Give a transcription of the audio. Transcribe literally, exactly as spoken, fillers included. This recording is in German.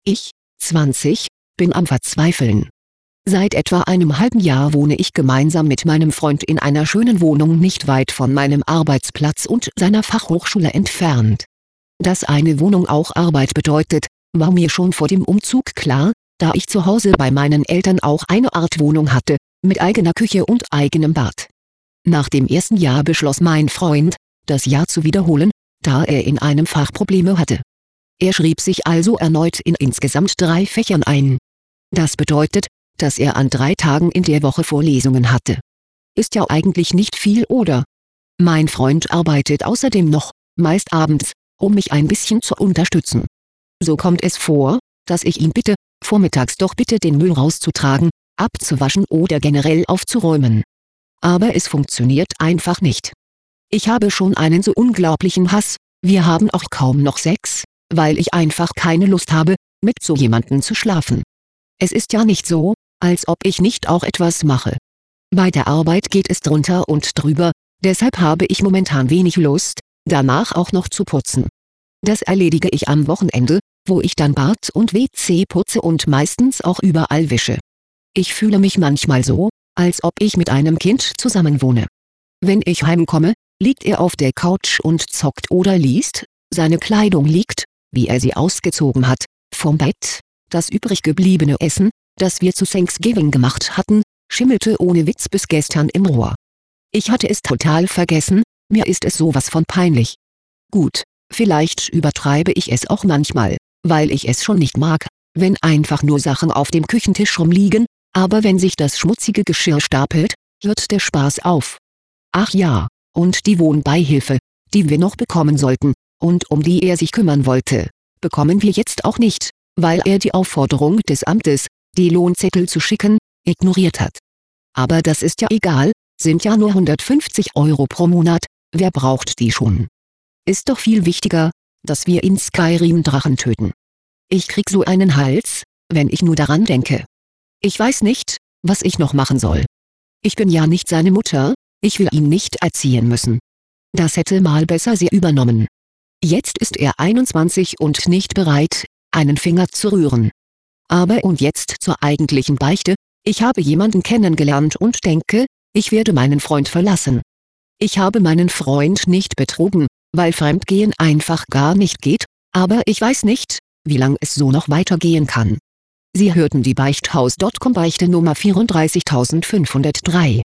Ich, zwanzig, bin am Verzweifeln. Seit etwa einem halben Jahr wohne ich gemeinsam mit meinem Freund in einer schönen Wohnung nicht weit von meinem Arbeitsplatz und seiner Fachhochschule entfernt. Dass eine Wohnung auch Arbeit bedeutet, war mir schon vor dem Umzug klar, da ich zu Hause bei meinen Eltern auch eine Art Wohnung hatte, mit eigener Küche und eigenem Bad. Nach dem ersten Jahr beschloss mein Freund, das Jahr zu wiederholen, da er in einem Fach Probleme hatte. Er schrieb sich also erneut in insgesamt drei Fächern ein. Das bedeutet, dass er an drei Tagen in der Woche Vorlesungen hatte. Ist ja eigentlich nicht viel, oder? Mein Freund arbeitet außerdem noch, meist abends, um mich ein bisschen zu unterstützen. So kommt es vor, dass ich ihn bitte, vormittags doch bitte den Müll rauszutragen, abzuwaschen oder generell aufzuräumen. Aber es funktioniert einfach nicht. Ich habe schon einen so unglaublichen Hass, wir haben auch kaum noch Sex, weil ich einfach keine Lust habe, mit so jemandem zu schlafen. Es ist ja nicht so, als ob ich nicht auch etwas mache. Bei der Arbeit geht es drunter und drüber, deshalb habe ich momentan wenig Lust, danach auch noch zu putzen. Das erledige ich am Wochenende, wo ich dann Bad und W C putze und meistens auch überall wische. Ich fühle mich manchmal so, als ob ich mit einem Kind zusammenwohne. Wenn ich heimkomme, liegt er auf der Couch und zockt oder liest, seine Kleidung liegt, wie er sie ausgezogen hat, vorm Bett, das übrig gebliebene Essen, das wir zu Thanksgiving gemacht hatten, schimmelte ohne Witz bis gestern im Rohr. Ich hatte es total vergessen, mir ist es sowas von peinlich. Gut, vielleicht übertreibe ich es auch manchmal, weil ich es schon nicht mag, wenn einfach nur Sachen auf dem Küchentisch rumliegen, aber wenn sich das schmutzige Geschirr stapelt, hört der Spaß auf. Ach ja, und die Wohnbeihilfe, die wir noch bekommen sollten, und um die er sich kümmern wollte, bekommen wir jetzt auch nicht, weil er die Aufforderung des Amtes, die Lohnzettel zu schicken, ignoriert hat. Aber das ist ja egal, sind ja nur hundertfünfzig Euro pro Monat, wer braucht die schon? Ist doch viel wichtiger, dass wir in Skyrim Drachen töten. Ich krieg so einen Hals, wenn ich nur daran denke. Ich weiß nicht, was ich noch machen soll. Ich bin ja nicht seine Mutter, ich will ihn nicht erziehen müssen. Das hätte mal besser sie übernommen. Jetzt ist er einundzwanzig und nicht bereit, einen Finger zu rühren. Aber und jetzt zur eigentlichen Beichte, ich habe jemanden kennengelernt und denke, ich werde meinen Freund verlassen. Ich habe meinen Freund nicht betrogen, weil Fremdgehen einfach gar nicht geht, aber ich weiß nicht, wie lange es so noch weitergehen kann. Sie hörten die Beichthaus Punkt com Beichte Nummer vierunddreißigtausendfünfhundertdrei.